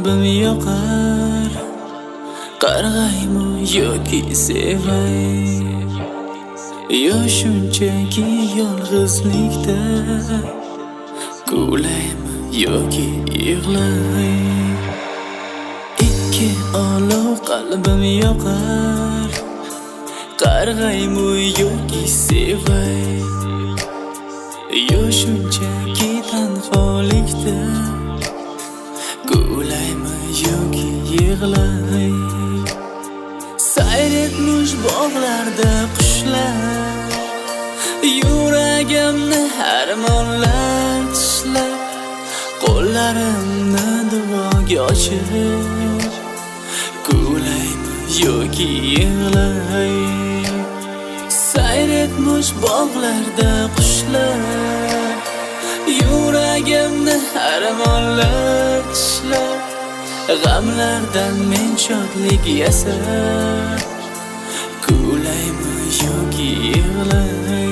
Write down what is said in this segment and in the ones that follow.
qalbim yoqar, qarg'aymi yoki sevay, yo shunchaki yolg'izlikda kuylaymi yoki yig'lay. Ikki olov qalbim yoqar, qarg'aymi yoki sevay, yo shunchaki tanholikda kuylaymi yoki yig'lay. Sayr etmish bog'larda qushlar, yuragimni armonlar tishlab, qo'llarimni duoga ochib kuylaymi yoki yig'lay. Sayr etmish bog'larda qushlar, yuragimni armonlar tishlab, g'amlardan men shodlik yasab kuylaymi yoki yig'lay.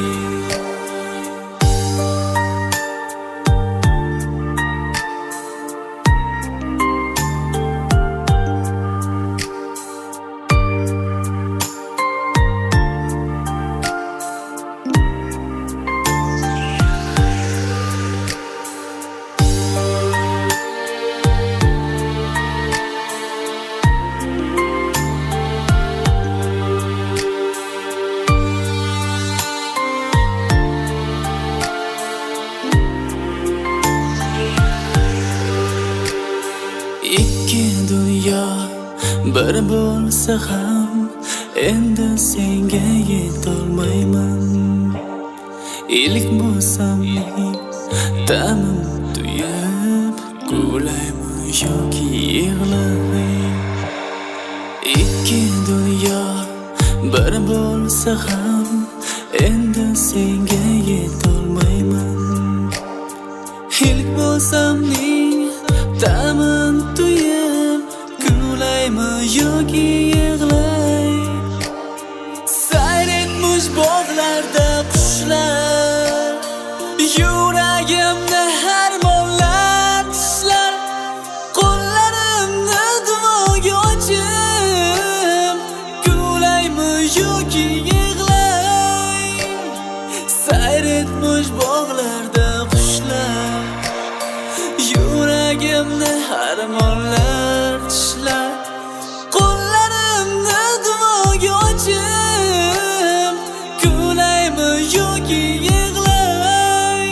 Ikki dunyo bir bo'lsa ham endi senga yetolmayman. Ilk bo'lsam ta'mim tuyib kuylaymi yoki yig'lay. Ikki dunyo bir bo'lsa ham endi senga yetolmayman. Ilk bo'lsam ta'min tuyib kuylaymi yoki yig'lay. Sayr etmish bog'larda qushlar, yuragimni armonlar tishlar, qo'llarimni duoga ochib kuylaymi yoki yig'lay. Sayr etmish bog'larda qushlar, yuragimni armonlar tishlab, qo'llarimni duoga ochib kuylaymi yoki yig'lay.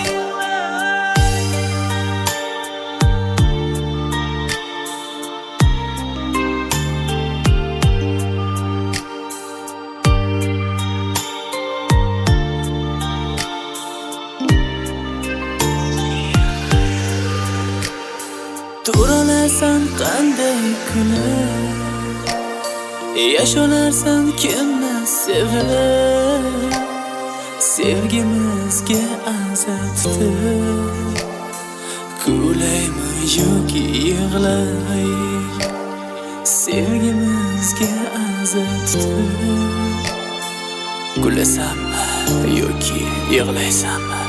Turarsan qanday kulib, yasharsan kimni sevib, sevgimizga azatib kuylaymi yoki yig'lay. Sevgimizga azatib kulasanmi yoki yig'laysanmi?